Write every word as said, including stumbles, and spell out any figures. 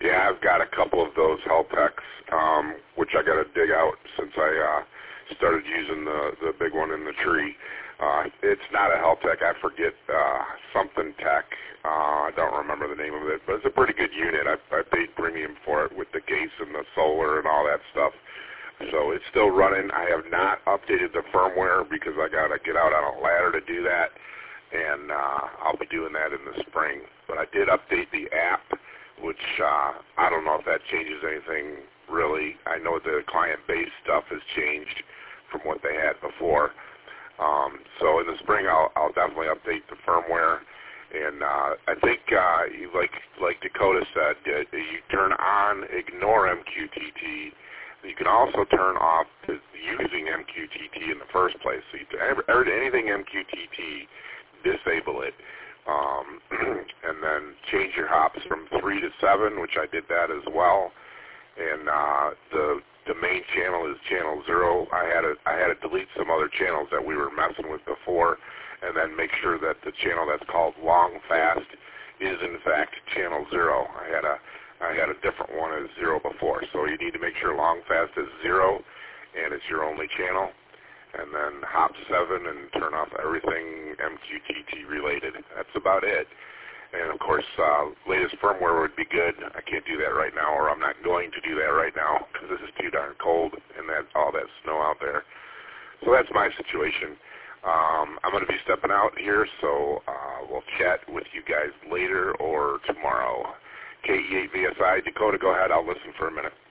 Yeah, I've got a couple of those Heltecs, um, which I got to dig out since I uh, started using the, the big one in the tree. Uh, it's not a Heltec. I forget uh, something tech. Uh, I don't remember the name of it, but it's a pretty good unit. I, I paid premium for it with the case and the solar and all that stuff. So it's still running. I have not updated the firmware because I got to get out on a ladder to do that, and uh, I'll be doing that in the spring. But I did update the app, which uh, I don't know if that changes anything really. I know the client-based stuff has changed from what they had before. Um, so in the spring, I'll, I'll definitely update the firmware. And uh, I think, uh, like like Dakota said, uh, you turn on ignore M Q T T. You can also turn off using M Q T T in the first place. So you, every, anything M Q T T, disable it. Um, and then change your hops from three to seven, which I did that as well. And uh, the the main channel is channel zero. I had to I had to delete some other channels that we were messing with before, and then make sure that the channel that's called long fast is in fact channel zero. I had a I had a different one as zero before, so you need to make sure long fast is zero, and it's your only channel. And then hop seven and turn off everything M Q T T related. That's about it. And of course, uh, latest firmware would be good. I can't do that right now, or I'm not going to do that right now because this is too darn cold and that all that snow out there. So that's my situation. Um, I'm going to be stepping out here, so uh, we'll chat with you guys later or tomorrow. K E eight V S I, Dakota, go ahead. I'll listen for a minute.